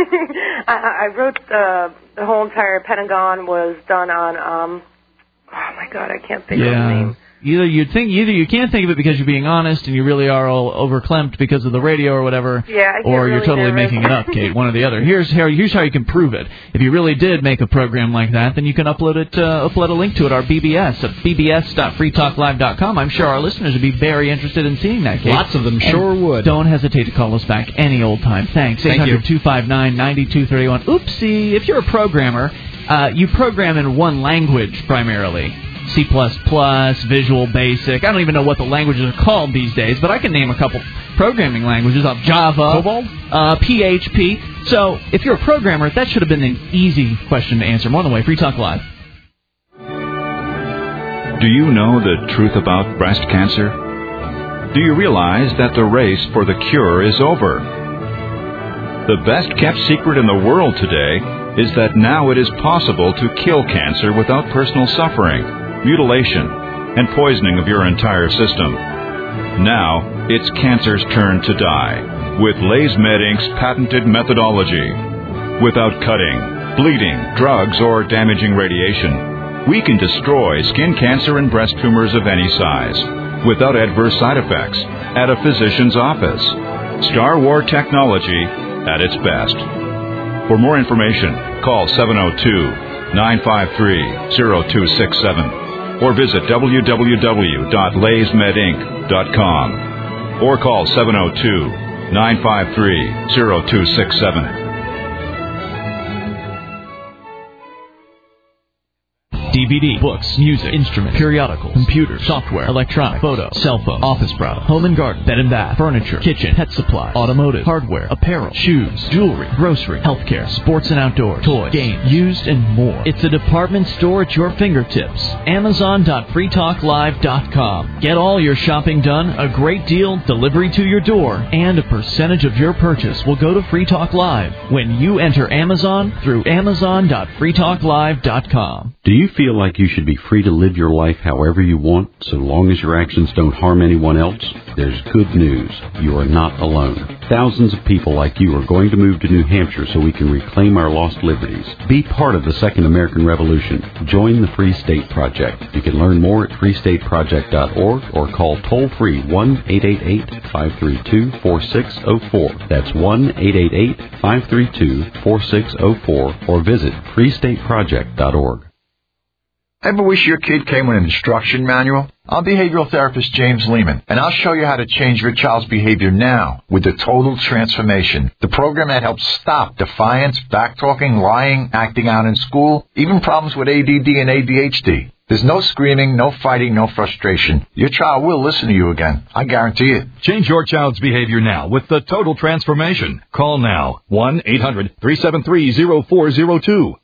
I wrote the whole entire Pentagon was done on. Oh my God, I can't think of the name.
Either you can't think of it because you're being honest and you really are all overclamped because of the radio or whatever, or you're totally making it up, Kate. One or the other. Here's how you can prove it. If you really did make a program like that, then you can upload a link to it, our BBS at bbs.freetalklive.com. I'm sure our listeners would be very interested in seeing that, Kate.
Lots of them sure would.
Don't hesitate to call us back any old time. Thanks. 800-259-9231. Oopsie. If you're a programmer, you program in one language primarily. C++, Visual Basic. I don't even know what the languages are called these days, but I can name a couple programming languages of Java, PHP. So if you're a programmer, that should have been an easy question to answer. More on the way. Free Talk Live.
Do you know the truth about breast cancer? Do you realize that the race for the cure is over? The best kept secret in the world today is that now it is possible to kill cancer without personal suffering, mutilation, and poisoning of your entire system. Now, it's cancer's turn to die with LaysMed Inc.'s patented methodology. Without cutting, bleeding, drugs, or damaging radiation, we can destroy skin cancer and breast tumors of any size without adverse side effects at a physician's office. Star War technology at its best. For more information, call 702-953-0267 or visit www.laysmedinc.com or call 702-953-0267.
DVD, books, music, instruments, periodicals, computers, software, electronic, photo, cell phone, office product, home and garden, bed and bath, furniture, kitchen, pet supply, automotive, hardware, apparel, shoes, jewelry, grocery, healthcare, sports and outdoors, toys, games, used, and more. It's a department store at your fingertips. Amazon.freetalklive.com. Get all your shopping done, a great deal, delivery to your door, and a percentage of your purchase will go to Free Talk Live when you enter Amazon through Amazon.freetalklive.com.
Do you feel like you should be free to live your life however you want, so long as your actions don't harm anyone else? There's good news. You are not alone. Thousands of people like you are going to move to New Hampshire so we can reclaim our lost liberties. Be part of the Second American Revolution. Join the Free State Project. You can learn more at freestateproject.org or call toll-free 1-888-532-4604. That's 1-888-532-4604 or visit freestateproject.org.
Ever wish your kid came with an instruction manual? I'm behavioral therapist James Lehman, and I'll show you how to change your child's behavior now with the Total Transformation, the program that helps stop defiance, backtalking, lying, acting out in school, even problems with ADD and ADHD. There's no screaming, no fighting, no frustration. Your child will listen to you again. I guarantee it.
Change your child's behavior now with the Total Transformation. Call now. 1-800-373-0402.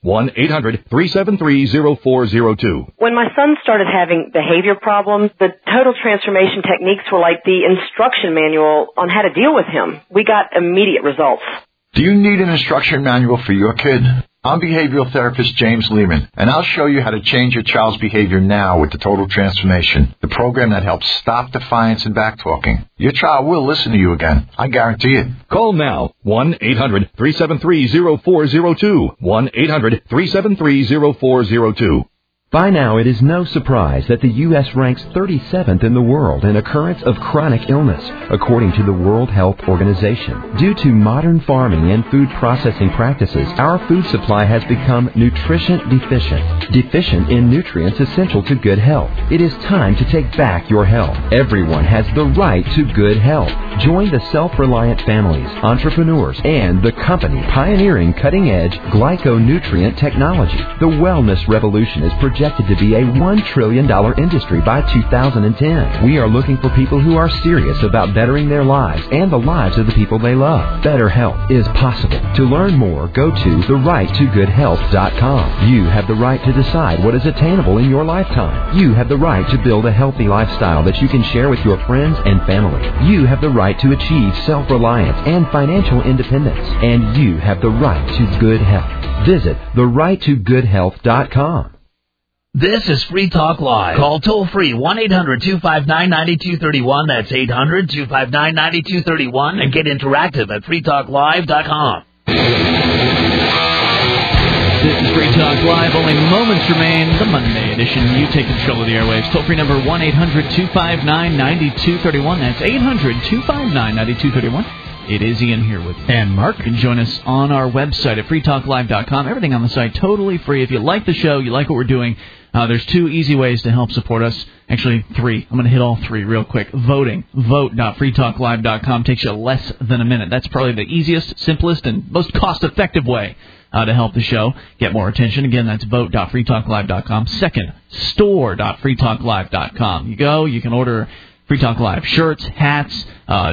1-800-373-0402.
When my son started having behavior problems, the Total Transformation techniques were like the instruction manual on how to deal with him. We got immediate results.
Do you need an instruction manual for your kid? I'm behavioral therapist James Lehman, and I'll show you how to change your child's behavior now with the Total Transformation, the program that helps stop defiance and backtalking. Your child will listen to you again. I guarantee it.
Call now. 1-800-373-0402. 1-800-373-0402.
By now, it is no surprise that the U.S. ranks 37th in the world in occurrence of chronic illness, according to the World Health Organization. Due to modern farming and food processing practices, our food supply has become nutrition deficient in nutrients essential to good health. It is time to take back your health. Everyone has the right to good health. Join the self-reliant families, entrepreneurs, and the company pioneering cutting-edge glyconutrient technology. The wellness revolution is projected to be a $1 trillion industry by 2010. We are looking for people who are serious about bettering their lives and the lives of the people they love. Better health is possible. To learn more, go to therighttogoodhealth.com. You have the right to decide what is attainable in your lifetime. You have the right to build a healthy lifestyle that you can share with your friends and family. You have the right to achieve self-reliance and financial independence. And you have the right to good health. Visit therighttogoodhealth.com.
This is Free Talk Live. Call toll-free 1-800-259-9231. That's 800-259-9231. And get interactive at freetalklive.com.
This is Free Talk Live. Only moments remain. The Monday edition. You take control of the airwaves. Toll-free number 1-800-259-9231. That's 800-259-9231. It is Ian here with you.
And Mark.
You can join us on our website at freetalklive.com. Everything on the site totally free. If you like the show, you like what we're doing, there's two easy ways to help support us. Actually, three. I'm going to hit all three real quick. Voting. Vote.freetalklive.com takes you less than a minute. That's probably the easiest, simplest, and most cost-effective way to help the show get more attention. Again, that's vote.freetalklive.com. Second, store.freetalklive.com. You go, you can order Free Talk Live shirts, hats,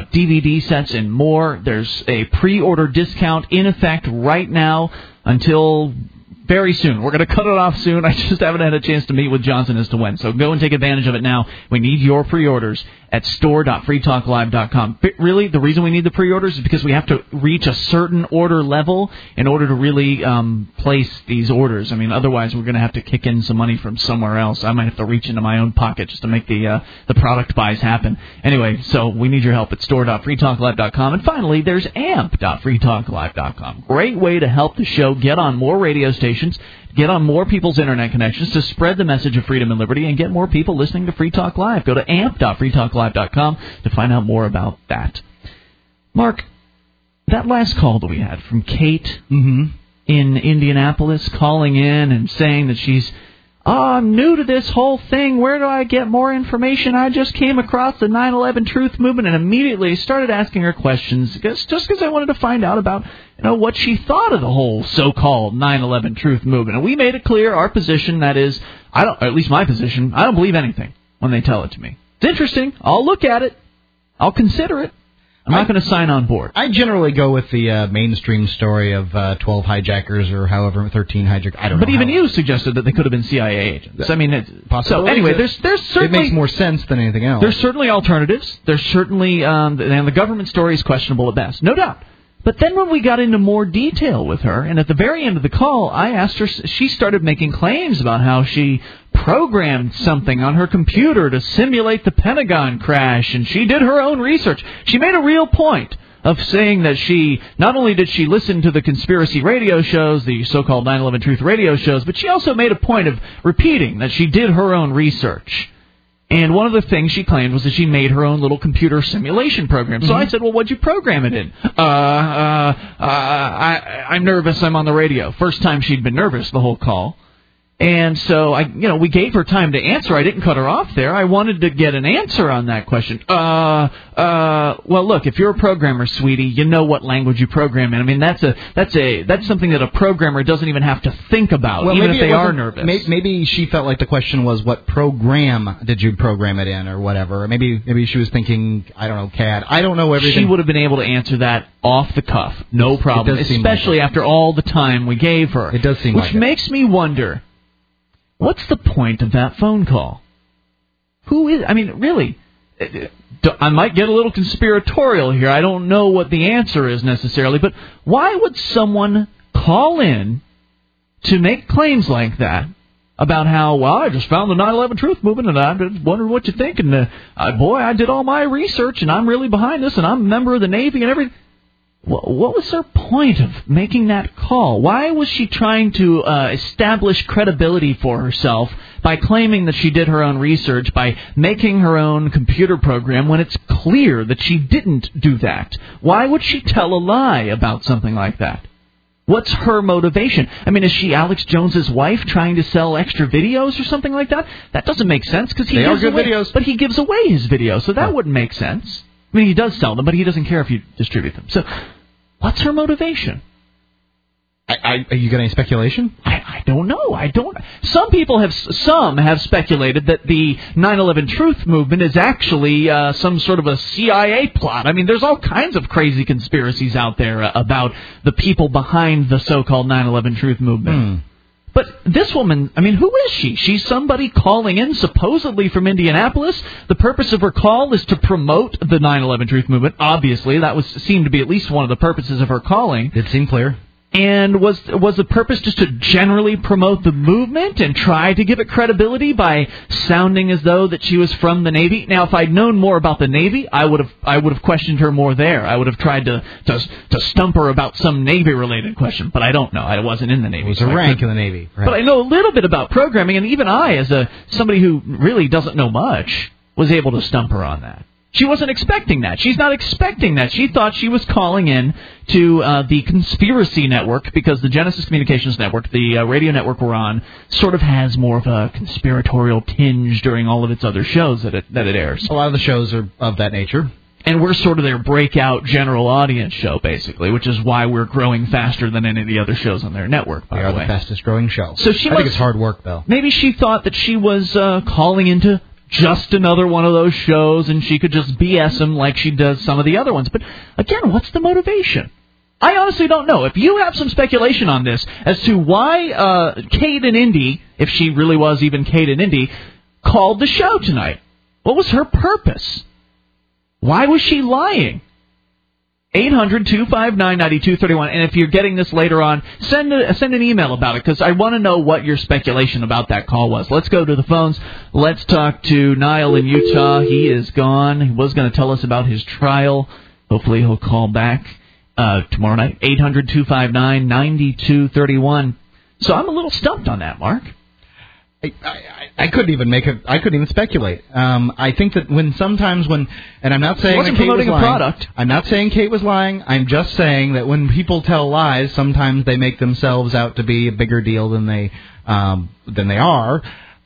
DVD sets, and more. There's a pre-order discount in effect right now until very soon. We're going to cut it off soon. I just haven't had a chance to meet with Johnson as to when. So go and take advantage of it now. We need your pre-orders at store.freetalklive.com. Really, the reason we need the pre-orders is because we have to reach a certain order level in order to really place these orders. I mean, otherwise we're going to have to kick in some money from somewhere else. I might have to reach into my own pocket just to make the product buys happen. Anyway, so we need your help at store.freetalklive.com. And finally, there's amp.freetalklive.com. Great way to help the show get on more radio stations, get on more people's internet connections, to spread the message of freedom and liberty, and get more people listening to Free Talk Live. Go to amp.freetalklive.com to find out more about that. Mark, that last call that we had from Kate in Indianapolis, calling in and saying that she's I'm new to this whole thing. Where do I get more information? I just came across the 9/11 Truth Movement and immediately started asking her questions just because I wanted to find out about what she thought of the whole so-called 9/11 Truth Movement. And we made it clear our position, that is, at least my position, I don't believe anything when they tell it to me. It's interesting. I'll look at it. I'll consider it. I'm not going to sign on board.
I generally go with the mainstream story of 12 hijackers or however 13 hijackers. I don't know.
But even you suggested that they could have been CIA agents. I mean, so anyway, there's certainly
it makes more sense than anything else.
There's certainly alternatives. There's certainly and the government story is questionable at best, no doubt. But then when we got into more detail with her, and at the very end of the call, I asked her, she started making claims about how she programmed something on her computer to simulate the Pentagon crash, and she did her own research. She made a real point of saying that she, not only did she listen to the conspiracy radio shows, the so-called 9/11 Truth radio shows, but she also made a point of repeating that she did her own research. And one of the things she claimed was that she made her own little computer simulation program. So I said, well, what'd you program it in? I'm nervous. I'm on the radio. First time she'd been nervous the whole call. And so we gave her time to answer. I didn't cut her off there. I wanted to get an answer on that question. Well, look, if you're a programmer, sweetie, you know what language you program in. I mean, that's something that a programmer doesn't even have to think about, even if they are nervous.
Maybe she felt like the question was, what program did you program it in, or whatever. Maybe she was thinking, I don't know, CAD. I don't know everything.
She would have been able to answer that off the cuff, no problem, especially after all the time we gave her.
It does seem
which
like it.
makes me wonder. What's the point of that phone call? Who is... I mean, really, I might get a little conspiratorial here. I don't know what the answer is necessarily, but why would someone call in to make claims like that about how, well, I just found the 9/11 Truth Movement, and I just wondered what you think, and boy, I did all my research, and I'm really behind this, and I'm a member of the Navy and everything. What was her point of making that call? Why was she trying to establish credibility for herself by claiming that she did her own research, by making her own computer program, when it's clear that she didn't do that? Why would she tell a lie about something like that? What's her motivation? I mean, is she Alex Jones's wife trying to sell extra videos or something like that? That doesn't make sense, because
they are good videos.
But he gives away his videos, so that wouldn't make sense. I mean, he does sell them, but he doesn't care if you distribute them. So, what's her motivation?
Are you got any speculation?
I don't know. Some people have speculated that the 9/11 Truth Movement is actually some sort of a CIA plot. I mean, there's all kinds of crazy conspiracies out there about the people behind the so-called 9/11 Truth Movement. But this woman, I mean, who is she? She's somebody calling in, supposedly from Indianapolis. The purpose of her call is to promote the 9/11 Truth Movement. Obviously, that seemed to be at least one of the purposes of her calling.
It seemed clear.
And was the purpose just to generally promote the movement and try to give it credibility by sounding as though that she was from the Navy? Now, if I'd known more about the Navy, I would have questioned her more there. I would have tried to stump her about some Navy-related question, but I don't know. I wasn't in the Navy.
It was a rank in the Navy.
Perhaps. But I know a little bit about programming, and even I, as somebody who really doesn't know much, was able to stump her on that. She wasn't expecting that. She's not expecting that. She thought she was calling in to the Conspiracy Network, because the Genesis Communications Network, the radio network we're on, sort of has more of a conspiratorial tinge during all of its other shows that it airs.
A lot of the shows are of that nature.
And we're sort of their breakout general audience show, basically, which is why we're growing faster than any of the other shows on their network, by the way.
We are the fastest growing show.
So I
think it's hard work, though.
Maybe she thought that she was calling into just another one of those shows, and she could just BS them like she does some of the other ones. But, again, what's the motivation? I honestly don't know. If you have some speculation on this as to why Kate and Indy, if she really was even Kate and Indy, called the show tonight, what was her purpose? Why was she lying? 800-259-9231. And if you're getting this later on, send an email about it, because I want to know what your speculation about that call was. Let's go to the phones. Let's talk to Niall in Utah. He is gone. He was going to tell us about his trial. Hopefully he'll call back tomorrow night. 800-259-9231. So I'm a little stumped on that, Mark.
I couldn't even speculate. I think that sometimes, and I'm not saying that Kate was lying.
Product.
I'm not saying Kate was lying. I'm just saying that when people tell lies, sometimes they make themselves out to be a bigger deal than they are.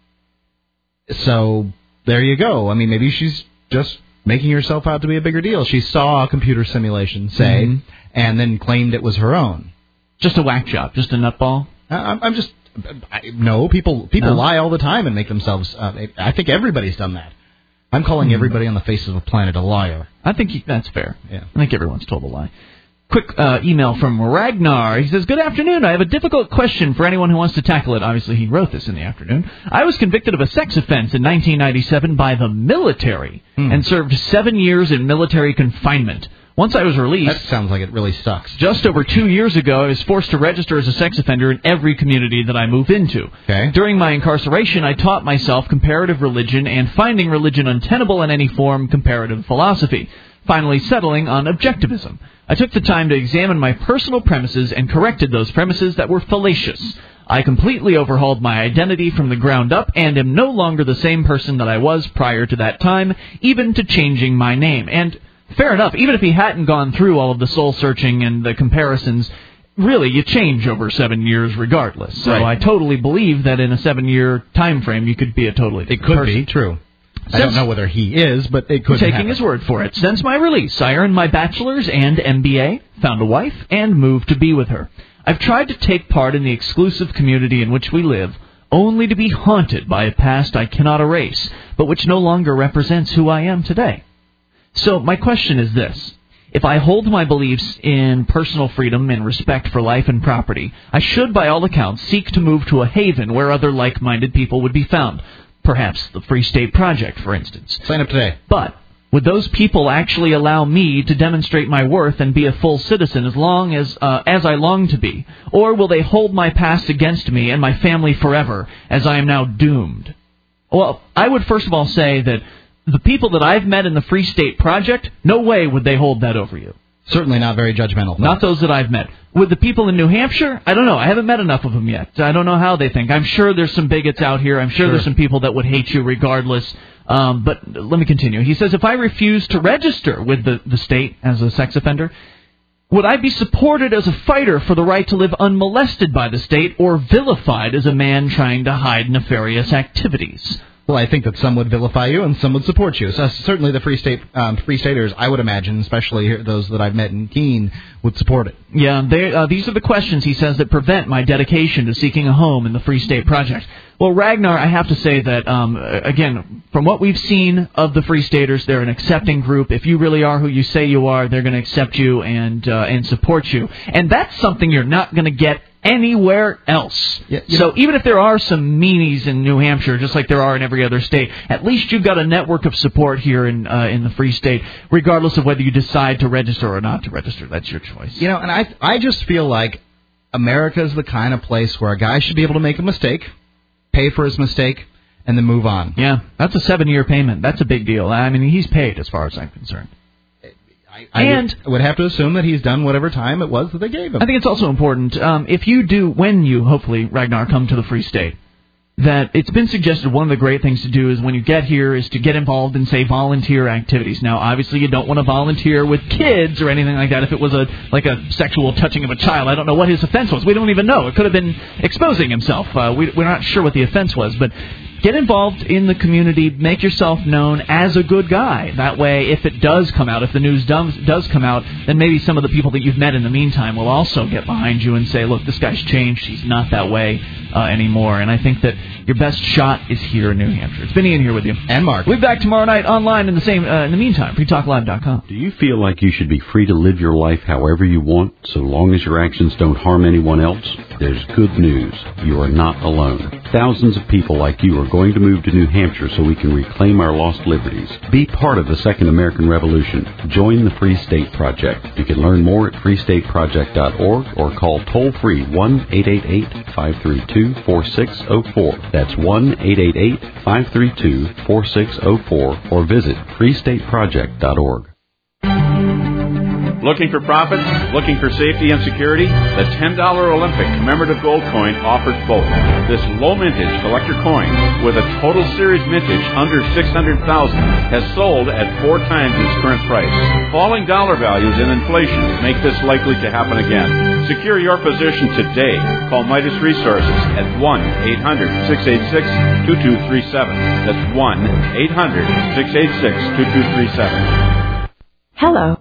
So there you go. I mean, maybe she's just making herself out to be a bigger deal. She saw a computer simulation, say, and then claimed it was her own.
Just a whack job, just a nutball.
No, people lie all the time and make themselves. I think everybody's done that. I'm calling everybody on the face of the planet a liar.
I think that's fair.
Yeah.
I think everyone's told a lie. Quick email from Ragnar. He says, "Good afternoon. I have a difficult question for anyone who wants to tackle it." Obviously, he wrote this in the afternoon. "I was convicted of a sex offense in 1997 by the military and served 7 years in military confinement. Once I was released..."
That sounds like it really sucks.
"Just over 2 years ago, I was forced to register as a sex offender in every community that I move into.
Okay.
During my incarceration, I taught myself comparative religion and, finding religion untenable in any form, comparative philosophy, finally settling on objectivism. I took the time to examine my personal premises and corrected those premises that were fallacious. I completely overhauled my identity from the ground up and am no longer the same person that I was prior to that time, even to changing my name." And fair enough, even if he hadn't gone through all of the soul-searching and the comparisons, really, you change over 7 years regardless. So
Right.
I totally believe that in a 7-year time frame, you could be a totally different
It could
person.
be, true. I don't know whether he is, but it could
Taking
happen.
his word for it. Since my release, I earned my bachelor's and MBA, found a wife, and moved to be with her. I've tried to take part in the exclusive community in which we live, only to be haunted by a past I cannot erase, but which no longer represents who I am today. So my question is this. If I hold my beliefs in personal freedom and respect for life and property, I should, by all accounts, seek to move to a haven where other like-minded people would be found. Perhaps the Free State Project, for instance.
Sign up today.
But would those people actually allow me to demonstrate my worth and be a full citizen as long as I long to be? Or will they hold my past against me and my family forever, as I am now doomed? Well, I would first of all say that the people that I've met in the Free State Project, no way would they hold that over you.
Certainly not very judgmental.
Not those that I've met. With the people in New Hampshire, I don't know. I haven't met enough of them yet. I don't know how they think. I'm sure there's some bigots out here. I'm sure there's some people that would hate you regardless. But let me continue. He says, if I refuse to register with the state as a sex offender, would I be supported as a fighter for the right to live unmolested by the state or vilified as a man trying to hide nefarious activities?
Well, I think that some would vilify you and some would support you. So certainly the Free Staters, I would imagine, especially those that I've met in Keene, would support it.
Yeah, these are the questions, he says, that prevent my dedication to seeking a home in the Free State Project. Well, Ragnar, I have to say that, again, from what we've seen of the Free Staters, they're an accepting group. If you really are who you say you are, they're going to accept you and support you. And that's something you're not going to get anywhere else. So even if there are some meanies in New Hampshire, just like there are in every other state, at least you've got a network of support here in the Free State, regardless of whether you decide to register or not to register. That's your choice.
You know, and I just feel like America's the kind of place where a guy should be able to make a mistake, pay for his mistake, and then move on.
Yeah, that's a 7-year payment. That's a big deal. I mean, he's paid as far as I'm concerned.
I would have to assume that he's done whatever time it was that they gave him.
I think it's also important, if you do, when you, hopefully, Ragnar, come to the Free State, that it's been suggested one of the great things to do is when you get here is to get involved in, say, volunteer activities. Now, obviously, you don't want to volunteer with kids or anything like that. If it was a sexual touching of a child, I don't know what his offense was. We don't even know. It could have been exposing himself. We're not sure what the offense was, but get involved in the community. Make yourself known as a good guy. That way, if it does come out, if the news does come out, then maybe some of the people that you've met in the meantime will also get behind you and say, look, this guy's changed. He's not that way anymore. And I think that your best shot is here in New Hampshire. It's been Ian here with you.
And Mark.
We'll be back tomorrow night online in the meantime, freetalklive.com.
Do you feel like you should be free to live your life however you want, so long as your actions don't harm anyone else? There's good news. You are not alone. Thousands of people like you are going to move to New Hampshire so we can reclaim our lost liberties. Be part of the Second American Revolution. Join the Free State Project. You can learn more at freestateproject.org or call toll-free 1-888-532-4604. That's 1-888-532-4604 or visit freestateproject.org.
Looking for profits? Looking for safety and security? The $10 Olympic commemorative gold coin offers both. This low mintage collector coin with a total series mintage under $600,000 has sold at 4 times its current price. Falling dollar values and inflation make this likely to happen again. Secure your position today. Call Midas Resources at 1-800-686-2237. That's 1-800-686-2237.
Hello.